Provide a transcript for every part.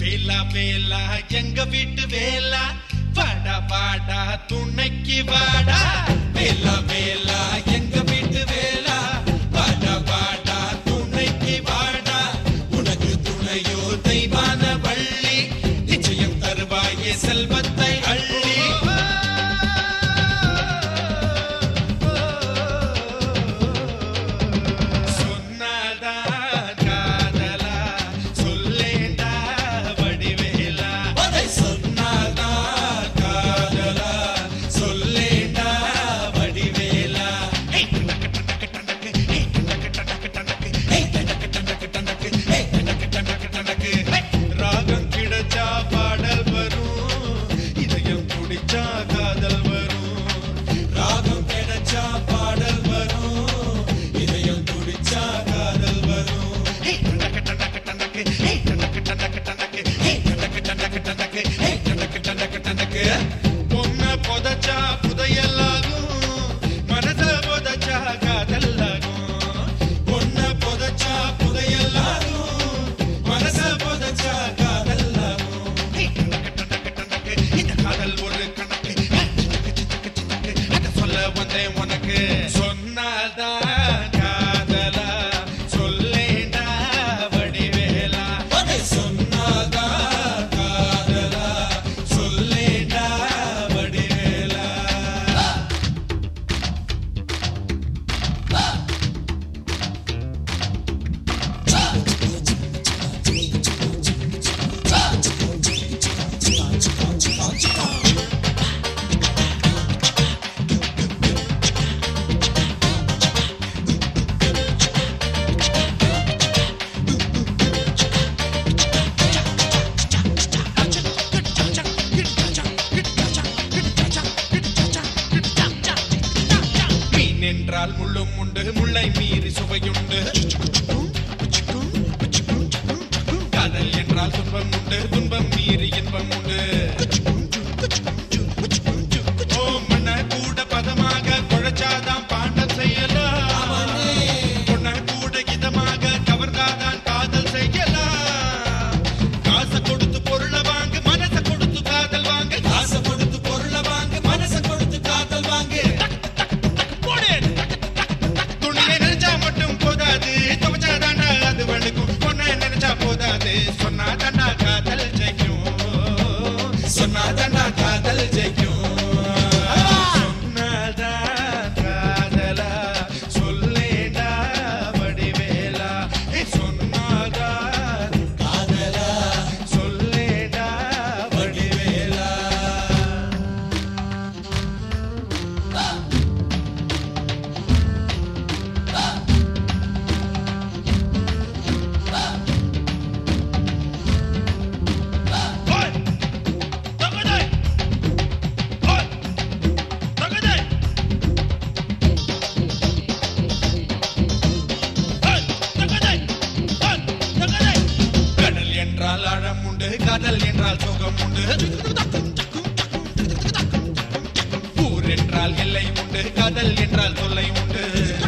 வேலா வேலா எங்க வீட்டு வேலா வாடா வாடா துணைக்கு வாடா வேலா வேலா எங்க வீட்டு வேலா வாடா வாடா துணைக்கு வாடா உனக்கு துணையோ தெய்வான வள்ளி நிச்சயம் தருவாயே செல்வத்தை அள்ளி பொண்ண பொதச்சா புதையல்லாகும் மனச பொதச்சா காதல்லாகும் பொண்ண பொதச்சா புதையல்லாகும் மனச பொதச்சா காதல்லாகும் இந்த காதல் ஒரு கணக்கு அத சொல்ல வந்தேன் உனக்கு சொன்னாதான் காதலா சொல்லேண்டா வடிவேலா சொன்னாதான் என்றால் முள்ளும் உண்டு முல்லை மீறி சுவையுண்டு காதல் என்றால் துன்பம் உண்டு துன்பம் மீறி இன்பம் உண்டு மண்ண கூட பதமாக குழைச்சாதான் பாண்டம் செய்யலாம் பொண்ண கூட இதமாக கவர்ந்தாதான் காதல் செய்யலாம் காசை கொடுத்து பொருளை வாங்க மனசை கொடுத்து காதல் வாங்க காசை கொடுத்து பொருளை வாங்க மனசை கொடுத்து காதல் வாங்க சொன்னாதண்டா காதல் ஜெயிக்கும் சொன்னாதண்டா காதல் ஜெயிக்கும் சொன்னாதா காதலா சொல்லேடா வடிவேலா சொன்னாதா காதலா சொல்லேடா வடிவேலா என்றால் ஆழம் உண்டு காதல் என்றால் சுகம் உண்டு ஊர் என்றால் எல்லை உண்டு காதல் என்றால் தொல்லை உண்டு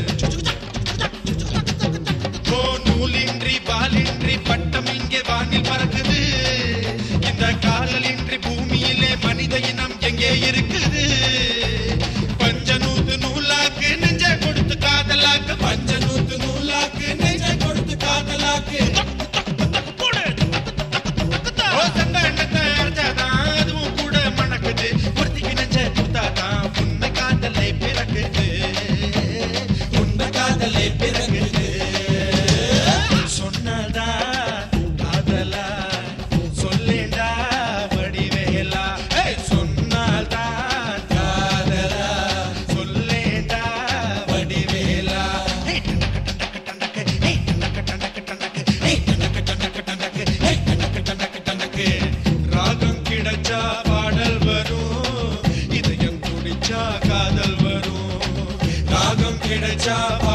நூலின்றி பாலின்றி பட்டம் இங்கே வானில் பறக்குது இந்த காதலின்றி பூமியிலே மனித இனம் எங்கே இருக்குது பஞ்சநூத்து நூலாக்கு நெஞ்ச கொடுத்து காதலாக்கு பஞ்சநூத்து நூலாக்கு நெஞ்ச கொடுத்து காதலாக்கு அதுவும் கூட மணக்குது ஒருத்திக்கு நெஞ்ச கொடுத்தாதான் உண்மை காதலை பிறக்குது உண்மை காதலை பிறகுது சொன்னதா காதலா சொல்லேண்டா வடிவேலா சொன்னதா காதலா சொல்லேண்டா வடிவேலா ராகம் கிடைச்சா பாடல் வரும் இதயம் துடிச்சா காதல் வரும் ராகம் கிடைச்சா